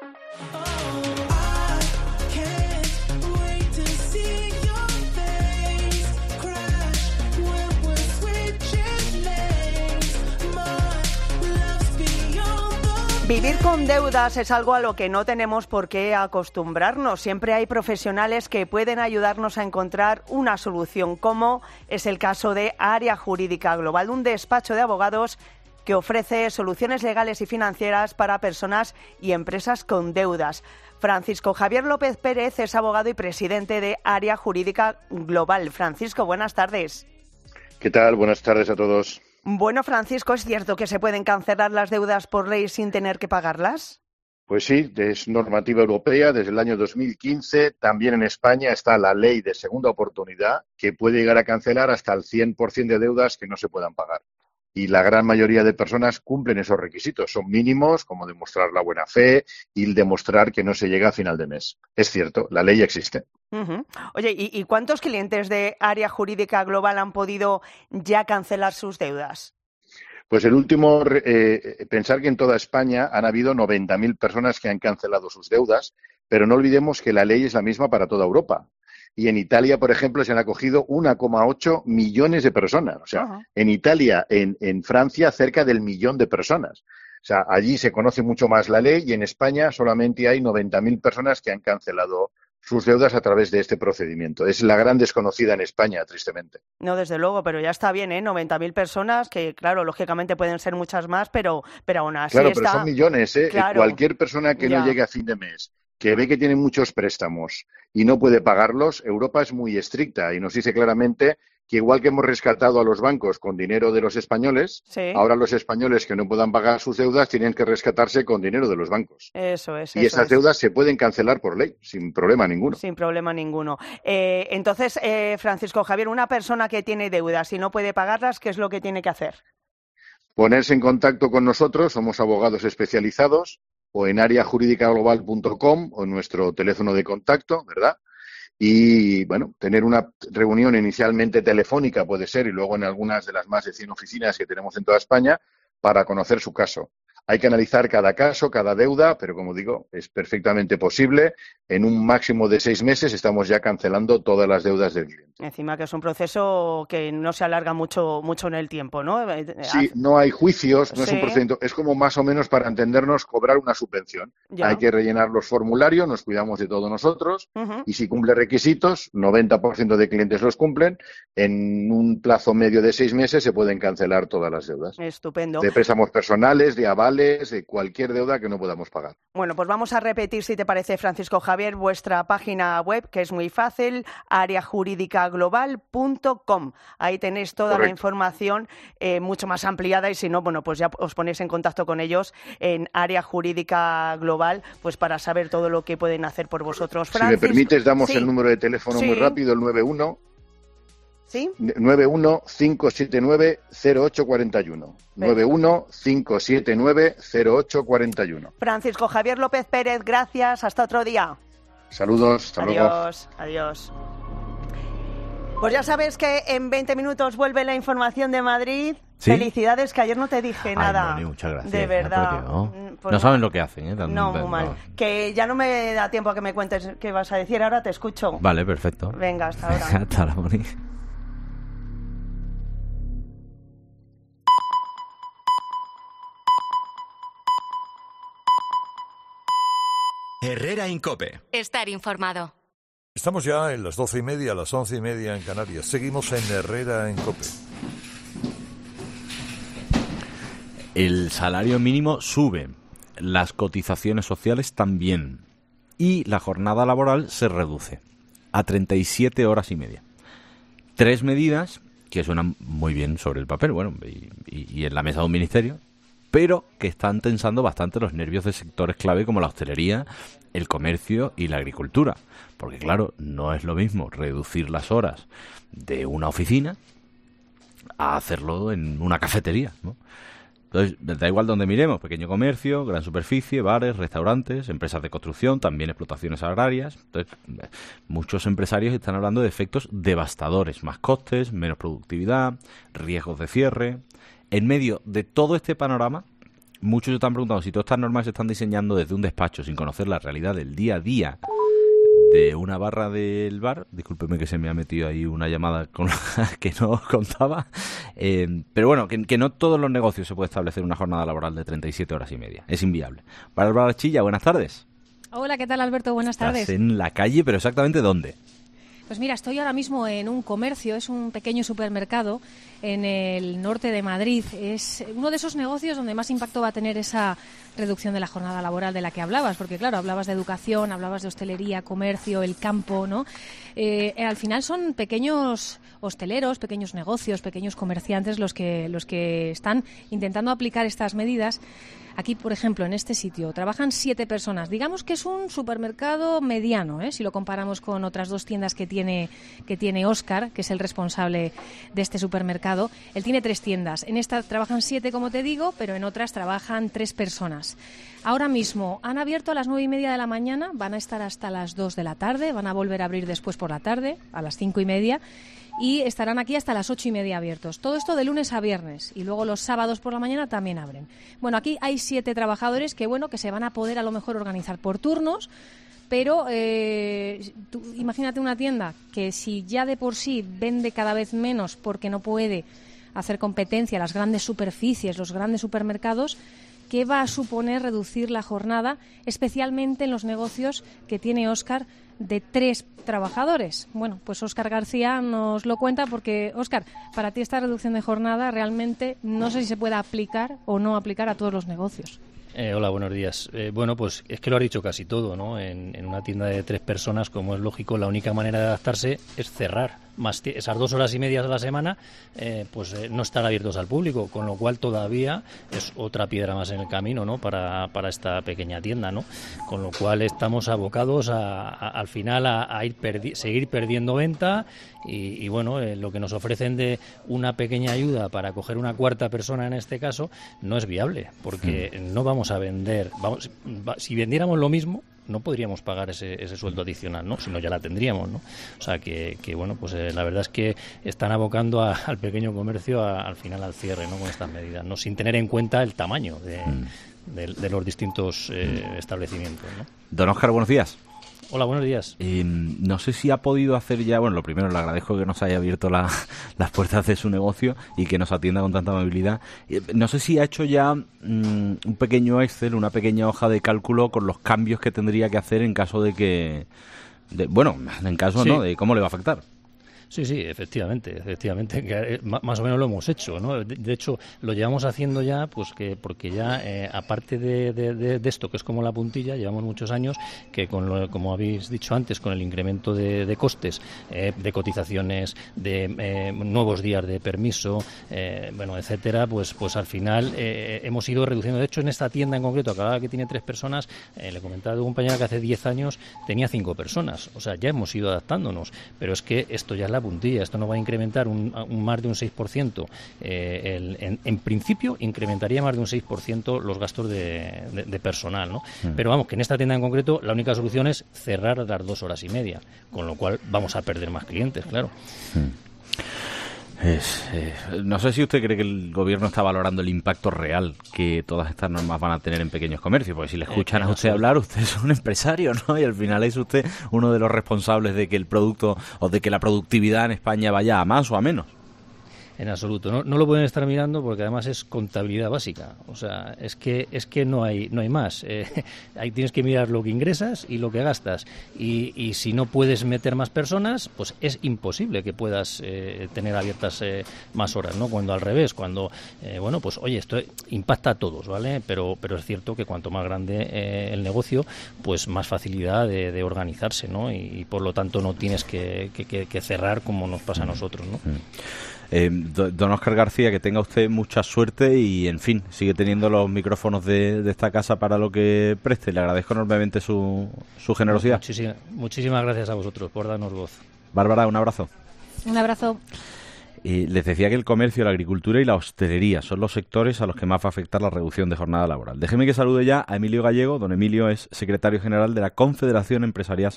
Vivir con deudas es algo a lo que no tenemos por qué acostumbrarnos. Siempre hay profesionales que pueden ayudarnos a encontrar una solución, como es el caso de Área Jurídica Global, un despacho de abogados que ofrece soluciones legales y financieras para personas y empresas con deudas. Francisco Javier López Pérez es abogado y presidente de Área Jurídica Global. Francisco, buenas tardes. ¿Qué tal? Buenas tardes a todos. Bueno, Francisco, ¿es cierto que se pueden cancelar las deudas por ley sin tener que pagarlas? Pues sí, es normativa europea desde el año 2015. También en España está la ley de segunda oportunidad, que puede llegar a cancelar hasta el 100% de deudas que no se puedan pagar. Y la gran mayoría de personas cumplen esos requisitos. Son mínimos, como demostrar la buena fe y el demostrar que no se llega a final de mes. Es cierto, la ley existe. Oye, ¿y cuántos clientes de Área Jurídica Global han podido ya cancelar sus deudas? Pues el último, pensar que en toda España han habido 90.000 personas que han cancelado sus deudas, pero no olvidemos que la ley es la misma para toda Europa. Y en Italia, por ejemplo, se han acogido 1,8 millones de personas. O sea, en Italia, en Francia, cerca del 1 millón de personas. O sea, allí se conoce mucho más la ley y en España solamente hay 90.000 personas que han cancelado sus deudas a través de este procedimiento. Es la gran desconocida en España, tristemente. No, desde luego, pero ya está bien, 90.000 personas, que claro, lógicamente pueden ser muchas más, pero aún así claro, está... pero son millones, Claro. Cualquier persona que no llegue a fin de mes, que ve que tiene muchos préstamos y no puede pagarlos, Europa es muy estricta y nos dice claramente que igual que hemos rescatado a los bancos con dinero de los españoles, ahora los españoles que no puedan pagar sus deudas tienen que rescatarse con dinero de los bancos. Eso es. Y esas deudas se pueden cancelar por ley, sin problema ninguno. Sin problema ninguno. Entonces, Francisco Javier, una persona que tiene deudas y no puede pagarlas, ¿qué es lo que tiene que hacer? Ponerse en contacto con nosotros, somos abogados especializados, o en areajuridicaglobal.com o en nuestro teléfono de contacto, ¿verdad? Y, bueno, tener una reunión inicialmente telefónica puede ser y luego en algunas de las más de 100 oficinas que tenemos en toda España para conocer su caso. Hay que analizar cada caso, cada deuda, pero como digo, es perfectamente posible. En un máximo de 6 meses estamos ya cancelando todas las deudas del cliente. Encima que es un proceso que no se alarga mucho en el tiempo, ¿no? Sí, no hay juicios, no es un procedimiento, es como más o menos para entendernos cobrar una subvención. Ya. Hay que rellenar los formularios, nos cuidamos de todos nosotros y si cumple requisitos, 90% de clientes los cumplen, en un plazo medio de 6 meses se pueden cancelar todas las deudas. Estupendo. De préstamos personales, de avales, de cualquier deuda que no podamos pagar. Bueno, pues vamos a repetir, si te parece, Francisco Javier, vuestra página web, que es muy fácil, areajuridicaglobal.com. Ahí tenéis toda la información mucho más ampliada y si no, bueno, pues ya os ponéis en contacto con ellos en Área Jurídica Global, pues para saber todo lo que pueden hacer por vosotros. Si me permites, damos el número de teléfono muy rápido, el 91-579-0841. 91-579-0841. Francisco Javier López Pérez, gracias. Hasta otro día. Saludos, hasta luego. Adiós. Pues ya sabes que en 20 minutos vuelve la información de Madrid. ¿Sí? Felicidades, que ayer no te dije nada. Moni, muchas gracias. De verdad. No saben lo que hacen, ¿eh? No, muy mal. Que ya no me da tiempo a que me cuentes qué vas a decir, ahora te escucho. Vale, perfecto. Venga, hasta ahora. Hasta ahora, Moni. Herrera Incope. Estar informado. Estamos ya en las 12:30, las 11:30 en Canarias. Seguimos en Herrera Incope. El salario mínimo sube, las cotizaciones sociales también y la jornada laboral se reduce a 37 horas y media. 3 medidas que suenan muy bien sobre el papel, bueno, y en la mesa de un ministerio, pero que están tensando bastante los nervios de sectores clave como la hostelería, el comercio y la agricultura. Porque claro, no es lo mismo reducir las horas de una oficina a hacerlo en una cafetería, ¿no? Entonces, da igual donde miremos, pequeño comercio, gran superficie, bares, restaurantes, empresas de construcción, también explotaciones agrarias. Entonces, muchos empresarios están hablando de efectos devastadores, más costes, menos productividad, riesgos de cierre. En medio de todo este panorama, muchos se están preguntando si todas estas normas se están diseñando desde un despacho sin conocer la realidad del día a día de una barra del bar. Discúlpeme que se me ha metido ahí una llamada con la que no os contaba. Pero bueno, que no todos los negocios se puede establecer una jornada laboral de 37 horas y media. Es inviable. Bárbara Chilla, buenas tardes. Hola, ¿qué tal, Alberto? Buenas tardes. Estás en la calle, pero ¿exactamente dónde? Pues mira, estoy ahora mismo en un comercio, es un pequeño supermercado en el norte de Madrid. Es uno de esos negocios donde más impacto va a tener esa reducción de la jornada laboral de la que hablabas, porque claro, hablabas de educación, hablabas de hostelería, comercio, el campo, ¿no? Al final son pequeños hosteleros, pequeños negocios, pequeños comerciantes los que están intentando aplicar estas medidas. Aquí, por ejemplo, en este sitio, trabajan 7 personas. Digamos que es un supermercado mediano, si lo comparamos con otras 2 tiendas que tiene Óscar, que es el responsable de este supermercado. Él tiene 3 tiendas. En esta trabajan 7, como te digo, pero en otras trabajan 3 personas. Ahora mismo han abierto a las 9:30 de la mañana, van a estar hasta las 2 de la tarde, van a volver a abrir después por la tarde, a las 5:30. Y estarán aquí hasta las 8:30 abiertos. Todo esto de lunes a viernes. Y luego los sábados por la mañana también abren. Bueno, aquí hay 7 trabajadores que se van a poder a lo mejor organizar por turnos. Pero tú imagínate una tienda que si ya de por sí vende cada vez menos porque no puede hacer competencia a las grandes superficies, los grandes supermercados, ¿qué va a suponer reducir la jornada, especialmente en los negocios que tiene Óscar de 3 trabajadores? Bueno, pues Óscar García nos lo cuenta porque, Óscar, para ti esta reducción de jornada realmente no sé si se puede aplicar o no aplicar a todos los negocios. Hola, buenos días. Bueno, pues es que lo ha dicho casi todo, ¿no? En una tienda de 3 personas, como es lógico, la única manera de adaptarse es cerrar. Más esas 2 horas y media a la semana, no estar abiertos al público, con lo cual todavía es otra piedra más en el camino, ¿no? Para esta pequeña tienda, ¿no? Con lo cual estamos abocados al final a seguir perdiendo venta y bueno, lo que nos ofrecen de una pequeña ayuda para coger una 4ª persona en este caso no es viable, porque no vamos a vender, si vendiéramos lo mismo no podríamos pagar ese sueldo adicional, ¿no? Si no, ya la tendríamos, ¿no? O sea que bueno, pues la verdad es que están abocando al pequeño comercio al final al cierre, ¿no? Con estas medidas, ¿no? Sin tener en cuenta el tamaño de los distintos establecimientos, ¿no? Don Óscar, buenos días. Hola, buenos días. No sé si ha podido hacer ya, bueno, lo primero, le agradezco que nos haya abierto las puertas de su negocio y que nos atienda con tanta amabilidad. No sé si ha hecho ya un pequeño Excel, una pequeña hoja de cálculo con los cambios que tendría que hacer en caso de que, en caso, sí, ¿no?, de cómo le va a afectar. Sí, efectivamente, que más o menos lo hemos hecho, ¿no? De hecho, lo llevamos haciendo ya, pues porque ya, aparte de esto, que es como la puntilla, llevamos muchos años que, como habéis dicho antes, con el incremento de costes, de cotizaciones, de nuevos días de permiso, etcétera, pues al final hemos ido reduciendo. De hecho, en esta tienda en concreto, que tiene 3 personas, le comentaba a tu compañera que hace 10 años tenía 5 personas. O sea, ya hemos ido adaptándonos, pero es que esto ya es la la puntilla. Esto no va a incrementar un más de un 6%. En principio, incrementaría más de un 6% los gastos de personal, ¿no? Pero vamos, que en esta tienda en concreto la única solución es cerrar a las 2 horas y media, con lo cual vamos a perder más clientes, claro. No sé si usted cree que el gobierno está valorando el impacto real que todas estas normas van a tener en pequeños comercios, porque si le escuchan a usted hablar, usted es un empresario, ¿no? Y al final es usted uno de los responsables de que el producto o de que la productividad en España vaya a más o a menos. En absoluto, no lo pueden estar mirando porque además es contabilidad básica, o sea, es que no hay más. Ahí tienes que mirar lo que ingresas y lo que gastas, y si no puedes meter más personas, pues es imposible que puedas tener abiertas más horas, ¿no? Cuando al revés, bueno, pues oye, esto impacta a todos, ¿vale? Pero es cierto que cuanto más grande el negocio, pues más facilidad de organizarse, ¿no? Y por lo tanto no tienes que cerrar como nos pasa a nosotros, ¿no? Don Óscar García, que tenga usted mucha suerte y, en fin, sigue teniendo los micrófonos de esta casa para lo que preste. Le agradezco enormemente su generosidad. Muchísimas gracias a vosotros por darnos voz. Bárbara, un abrazo. Un abrazo. Les decía que el comercio, la agricultura y la hostelería son los sectores a los que más va a afectar la reducción de jornada laboral. Déjeme que salude ya a Emilio Gallego. Don Emilio es secretario general de la Confederación Empresarial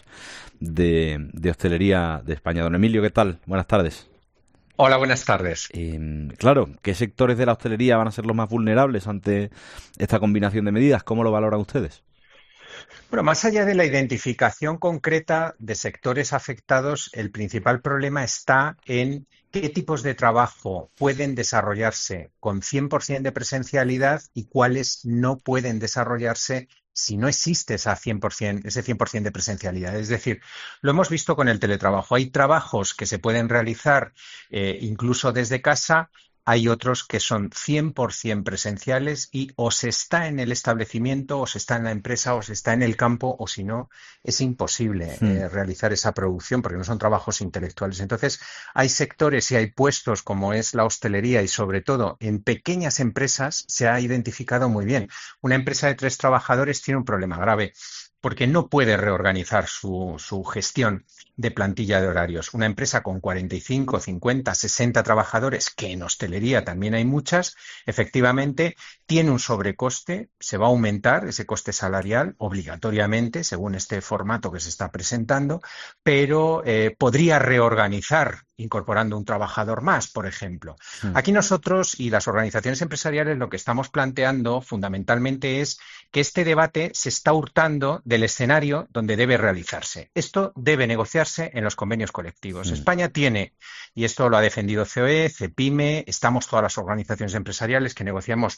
de Hostelería de España. Don Emilio, ¿qué tal? Buenas tardes. Hola, buenas tardes. Claro, ¿qué sectores de la hostelería van a ser los más vulnerables ante esta combinación de medidas? ¿Cómo lo valoran ustedes? Bueno, más allá de la identificación concreta de sectores afectados, el principal problema está en qué tipos de trabajo pueden desarrollarse con 100% de presencialidad y cuáles no pueden desarrollarse si no existe ese 100% de presencialidad. Es decir, lo hemos visto con el teletrabajo. Hay trabajos que se pueden realizar incluso desde casa. Hay otros que son 100% presenciales y o se está en el establecimiento, o se está en la empresa, o se está en el campo, o si no, es imposible realizar esa producción porque no son trabajos intelectuales. Entonces, hay sectores y hay puestos como es la hostelería y sobre todo en pequeñas empresas se ha identificado muy bien. Una empresa de 3 trabajadores tiene un problema grave porque no puede reorganizar su gestión de plantilla de horarios. Una empresa con 45, 50, 60 trabajadores, que en hostelería también hay muchas, efectivamente tiene un sobrecoste, se va a aumentar ese coste salarial obligatoriamente según este formato que se está presentando, pero podría reorganizar incorporando un trabajador más, por ejemplo. Aquí nosotros y las organizaciones empresariales lo que estamos planteando fundamentalmente es que este debate se está hurtando del escenario donde debe realizarse. Esto debe negociarse en los convenios colectivos. España tiene, y esto lo ha defendido COE, CEPIME, estamos todas las organizaciones empresariales que negociamos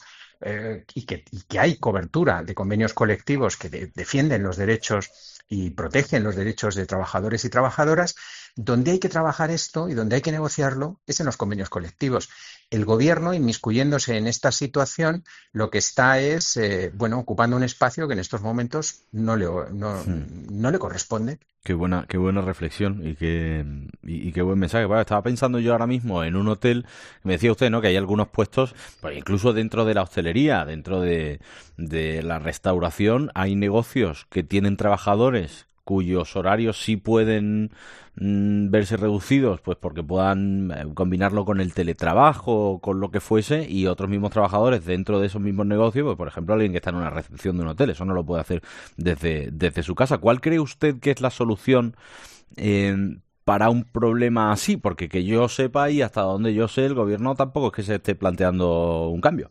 y que hay cobertura de convenios colectivos que defienden los derechos y protegen los derechos de trabajadores y trabajadoras. Donde hay que trabajar esto y donde hay que negociarlo es en los convenios colectivos. El gobierno, inmiscuyéndose en esta situación, lo que está es ocupando un espacio que en estos momentos no le corresponde. Qué buena reflexión y qué buen mensaje. Bueno, estaba pensando yo ahora mismo en un hotel, me decía usted, ¿no?, que hay algunos puestos, pues incluso dentro de la hostelería, dentro de la restauración, hay negocios que tienen trabajadores cuyos horarios sí pueden verse reducidos, pues porque puedan combinarlo con el teletrabajo o con lo que fuese, y otros mismos trabajadores dentro de esos mismos negocios, pues por ejemplo alguien que está en una recepción de un hotel, eso no lo puede hacer desde su casa. ¿Cuál cree usted que es la solución para un problema así? Porque que yo sepa y hasta donde yo sé, el gobierno tampoco es que se esté planteando un cambio.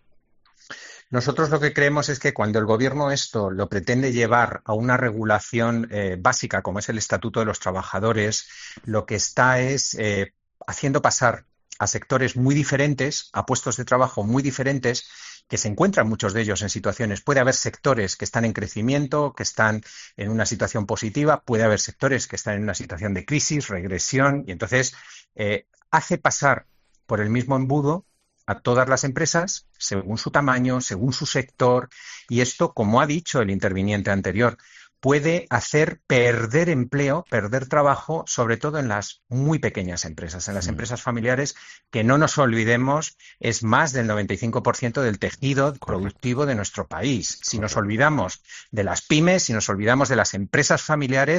Nosotros lo que creemos es que cuando el gobierno esto lo pretende llevar a una regulación básica, como es el Estatuto de los Trabajadores, lo que está es haciendo pasar a sectores muy diferentes, a puestos de trabajo muy diferentes, que se encuentran muchos de ellos en situaciones. Puede haber sectores que están en crecimiento, que están en una situación positiva, puede haber sectores que están en una situación de crisis, regresión, y entonces hace pasar por el mismo embudo a todas las empresas, según su tamaño, según su sector, y esto, como ha dicho el interviniente anterior, puede hacer perder empleo, perder trabajo, sobre todo en las muy pequeñas empresas, en las empresas familiares, que no nos olvidemos, es más del 95% del tejido productivo de nuestro país. Si nos olvidamos de las pymes, si nos olvidamos de las empresas familiares,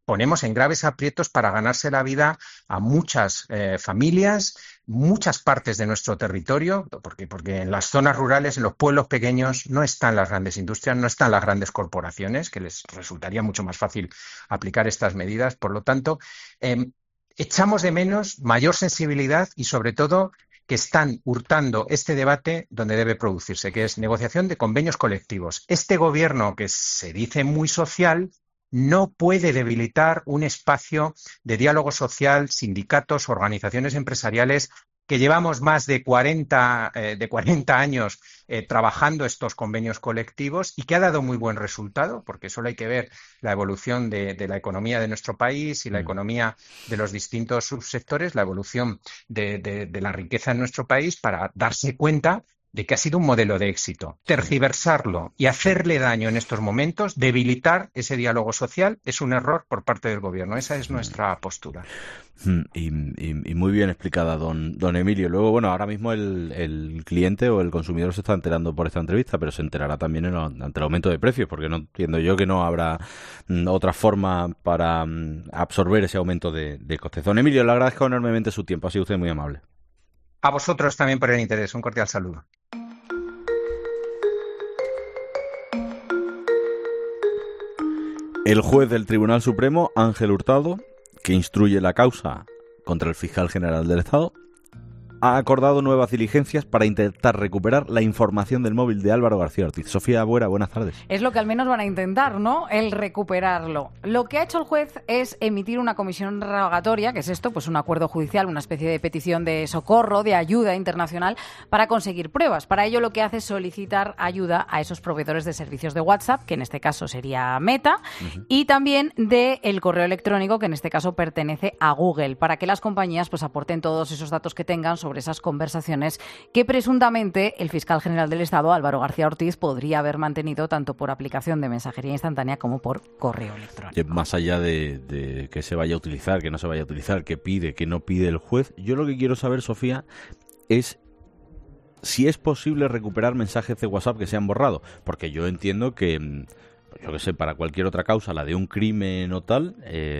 ponemos en graves aprietos para ganarse la vida a muchas familias, muchas partes de nuestro territorio, porque en las zonas rurales, en los pueblos pequeños, no están las grandes industrias, no están las grandes corporaciones, que les resultaría mucho más fácil aplicar estas medidas. Por lo tanto, echamos de menos mayor sensibilidad y, sobre todo, que están hurtando este debate donde debe producirse, que es negociación de convenios colectivos. Este gobierno, que se dice muy social, no puede debilitar un espacio de diálogo social, sindicatos, organizaciones empresariales, que llevamos más de 40 años trabajando estos convenios colectivos y que ha dado muy buen resultado, porque solo hay que ver la evolución de la economía de nuestro país y la economía de los distintos subsectores, la evolución de la riqueza en nuestro país, para darse cuenta de que ha sido un modelo de éxito. Tergiversarlo y hacerle daño en estos momentos, debilitar ese diálogo social, es un error por parte del gobierno. Esa es nuestra postura. Y muy bien explicada, don Emilio. Luego, bueno, ahora mismo el cliente o el consumidor se está enterando por esta entrevista, pero se enterará también ante el aumento de precios, porque no entiendo yo que no habrá otra forma para absorber ese aumento de costes. Don Emilio, le agradezco enormemente su tiempo. Ha sido usted muy amable. A vosotros también por el interés. Un cordial saludo. El juez del Tribunal Supremo, Ángel Hurtado, que instruye la causa contra el fiscal general del Estado, ha acordado nuevas diligencias para intentar recuperar la información del móvil de Álvaro García Ortiz. Sofía Buera, buenas tardes. Es lo que al menos van a intentar, ¿no? El recuperarlo. Lo que ha hecho el juez es emitir una comisión rogatoria, que es esto, pues un acuerdo judicial, una especie de petición de socorro, de ayuda internacional para conseguir pruebas. Para ello lo que hace es solicitar ayuda a esos proveedores de servicios de WhatsApp, que en este caso sería Meta, y también del correo electrónico, que en este caso pertenece a Google, para que las compañías pues aporten todos esos datos que tengan sobre esas conversaciones que presuntamente el fiscal general del Estado, Álvaro García Ortiz, podría haber mantenido tanto por aplicación de mensajería instantánea como por correo electrónico. Más allá de que se vaya a utilizar, que no se vaya a utilizar, que pide, que no pide el juez, yo lo que quiero saber, Sofía, es si es posible recuperar mensajes de WhatsApp que se han borrado, porque yo entiendo que, yo que sé, para cualquier otra causa, la de un crimen o tal,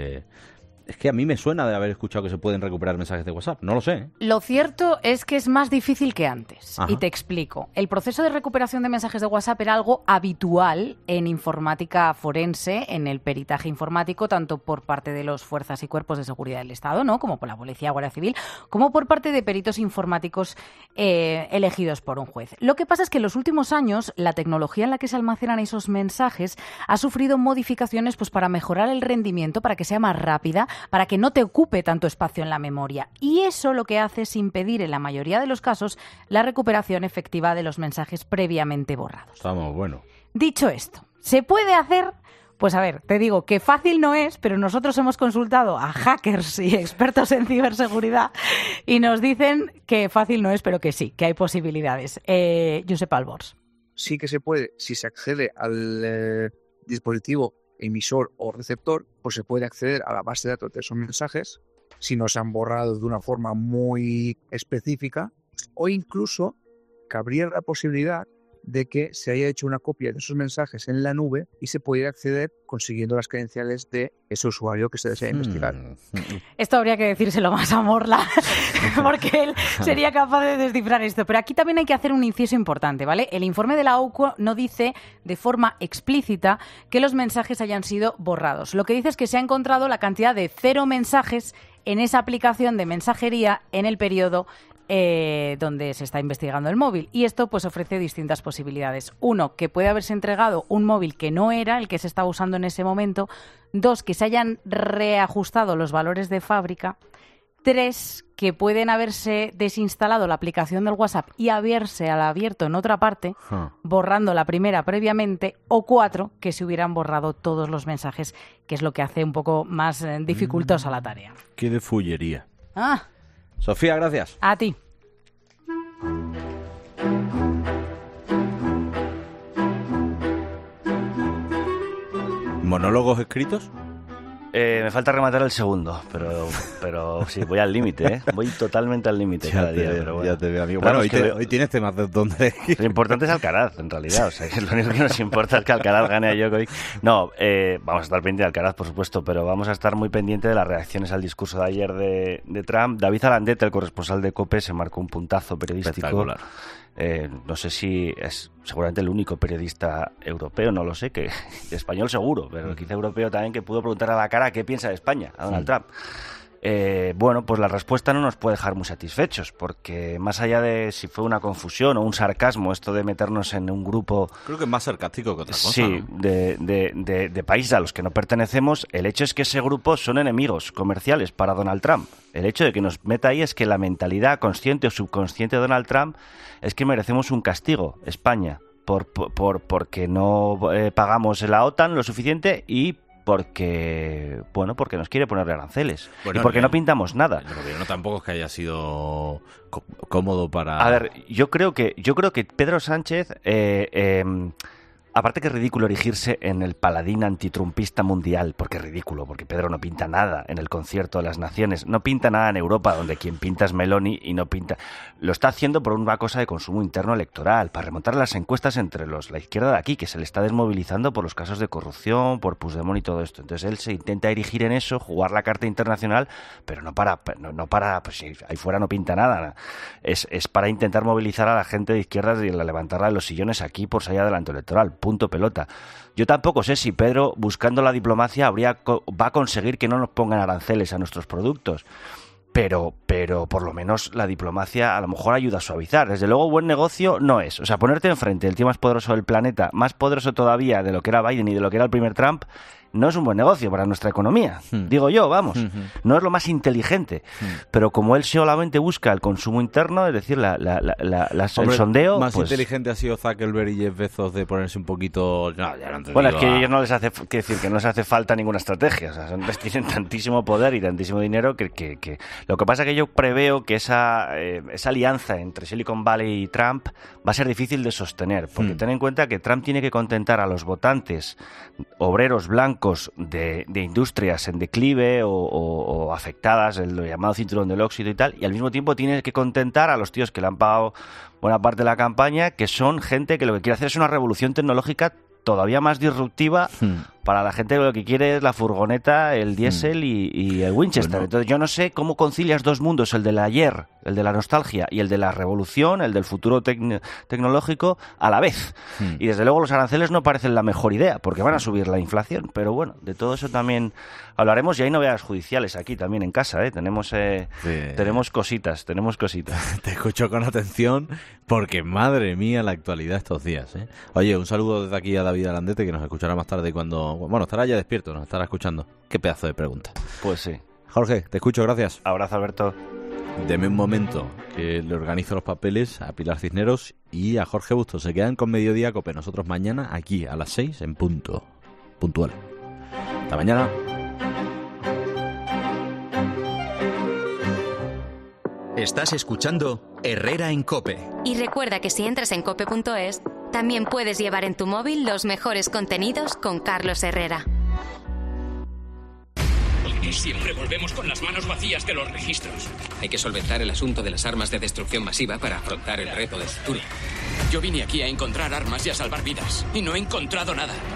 es que a mí me suena de haber escuchado que se pueden recuperar mensajes de WhatsApp. No lo sé, ¿eh? Lo cierto es que es más difícil que antes. Ajá. Y te explico. El proceso de recuperación de mensajes de WhatsApp era algo habitual en informática forense, en el peritaje informático, tanto por parte de las fuerzas y cuerpos de seguridad del Estado, ¿no?, como por la Policía, Guardia Civil, como por parte de peritos informáticos elegidos por un juez. Lo que pasa es que en los últimos años la tecnología en la que se almacenan esos mensajes ha sufrido modificaciones pues para mejorar el rendimiento, para que sea más rápida, para que no te ocupe tanto espacio en la memoria. Y eso lo que hace es impedir, en la mayoría de los casos, la recuperación efectiva de los mensajes previamente borrados. Estamos, bueno. Dicho esto, ¿se puede hacer? Pues a ver, te digo que fácil no es, pero nosotros hemos consultado a hackers y expertos en ciberseguridad y nos dicen que fácil no es, pero que sí, que hay posibilidades. Josep Albors. Sí que se puede, si se accede al dispositivo emisor o receptor, pues se puede acceder a la base de datos de esos mensajes si no se han borrado de una forma muy específica, o incluso cabría la posibilidad de que se haya hecho una copia de esos mensajes en la nube y se pudiera acceder consiguiendo las credenciales de ese usuario que se desea investigar. Esto habría que decírselo más a Morla, porque él sería capaz de descifrar esto. Pero aquí también hay que hacer un inciso importante, ¿vale? El informe de la OCU no dice de forma explícita que los mensajes hayan sido borrados. Lo que dice es que se ha encontrado la cantidad de 0 mensajes en esa aplicación de mensajería en el periodo donde se está investigando el móvil. Y esto pues ofrece distintas posibilidades. 1, que puede haberse entregado un móvil que no era el que se estaba usando en ese momento. 2, que se hayan reajustado los valores de fábrica. 3, que pueden haberse desinstalado la aplicación del WhatsApp y haberse abierto en otra parte, borrando la primera previamente. O 4, que se hubieran borrado todos los mensajes, que es lo que hace un poco más dificultosa la tarea. Qué de fullería. Ah. Sofía, gracias. A ti. ¿Monólogos escritos? Me falta rematar el segundo, pero sí, voy al límite, ¿eh? Voy totalmente al límite cada día. Pero bueno. Ya te veo, amigo. Bueno, hoy tienes temas de donde... Lo importante es Alcaraz, en realidad. O sea, que lo único que nos importa es que Alcaraz gane a Djokovic. No, vamos a estar pendientes de Alcaraz, por supuesto, pero vamos a estar muy pendientes de las reacciones al discurso de ayer de Trump. David Alandete, el corresponsal de COPE, se marcó un puntazo periodístico. Espectacular. No sé si es seguramente el único periodista europeo, no lo sé, que español seguro, pero quizá europeo también, que pudo preguntar a la cara qué piensa de España a Donald Trump. Bueno, pues la respuesta no nos puede dejar muy satisfechos, porque más allá de si fue una confusión o un sarcasmo, esto de meternos en un grupo... Creo que es más sarcástico que otra cosa. Sí, ¿no? de países a los que no pertenecemos, el hecho es que ese grupo son enemigos comerciales para Donald Trump. El hecho de que nos meta ahí es que la mentalidad consciente o subconsciente de Donald Trump es que merecemos un castigo, España, porque no pagamos la OTAN lo suficiente y porque nos quiere ponerle aranceles. Bueno, y porque no pintamos nada. El gobierno tampoco es que haya sido cómodo para... A ver, yo creo que Pedro Sánchez... aparte que es ridículo erigirse en el paladín antitrumpista mundial, porque es ridículo, porque Pedro no pinta nada en el concierto de las naciones, no pinta nada en Europa, donde quien pinta es Meloni y no pinta... Lo está haciendo por una cosa de consumo interno electoral, para remontar las encuestas entre la izquierda de aquí, que se le está desmovilizando por los casos de corrupción, por Puigdemont y todo esto. Entonces él se intenta erigir en eso, jugar la carta internacional, pero no para pues si ahí fuera no pinta nada. Es para intentar movilizar a la gente de izquierdas y levantarla de los sillones aquí por salir adelante electoral. Punto pelota. Yo tampoco sé si Pedro, buscando la diplomacia, va a conseguir que no nos pongan aranceles a nuestros productos. Pero por lo menos la diplomacia a lo mejor ayuda a suavizar. Desde luego, buen negocio no es. O sea, ponerte enfrente del tío más poderoso del planeta, más poderoso todavía de lo que era Biden y de lo que era el primer Trump, no es un buen negocio para nuestra economía. Digo yo, vamos. No es lo más inteligente. Pero como él solamente busca el consumo interno, es decir, el sondeo... Más pues... inteligente ha sido Zuckerberg y Jeff Bezos de ponerse un poquito... No, ya no bueno, es que a ellos no les hace que no les hace falta ninguna estrategia. O sea, tienen tantísimo poder y tantísimo dinero que... Lo que pasa es que yo preveo que esa alianza entre Silicon Valley y Trump va a ser difícil de sostener. Porque ten en cuenta que Trump tiene que contentar a los votantes obreros blancos de industrias en declive o afectadas, el llamado cinturón del óxido y tal, y al mismo tiempo tiene que contentar a los tíos que le han pagado buena parte de la campaña, que son gente que lo que quiere hacer es una revolución tecnológica todavía más disruptiva para la gente que lo que quiere es la furgoneta, el diésel y el Winchester. Bueno. Entonces yo no sé cómo concilias dos mundos, el del ayer, el de la nostalgia y el de la revolución, el del futuro tecnológico a la vez. Y desde luego los aranceles no parecen la mejor idea porque van a subir la inflación, pero bueno, de todo eso también hablaremos y hay novedades judiciales aquí también en casa, ¿eh? Tenemos cositas. Te escucho con atención porque madre mía la actualidad estos días, ¿eh? Oye, un saludo desde aquí a David Alandete que nos escuchará más tarde cuando... Bueno, estará ya despierto, nos estará escuchando. Qué pedazo de pregunta. Pues sí. Jorge, te escucho, gracias. Abrazo, Alberto. Deme un momento que le organizo los papeles a Pilar Cisneros y a Jorge Bustos. Se quedan con Mediodía Cope. Nosotros mañana aquí a las 6 en punto. Puntual. Hasta mañana. Estás escuchando Herrera en COPE. Y recuerda que si entras en cope.es, también puedes llevar en tu móvil los mejores contenidos con Carlos Herrera. Y siempre volvemos con las manos vacías de los registros. Hay que solventar el asunto de las armas de destrucción masiva para afrontar el reto del futuro. Yo vine aquí a encontrar armas y a salvar vidas, y no he encontrado nada.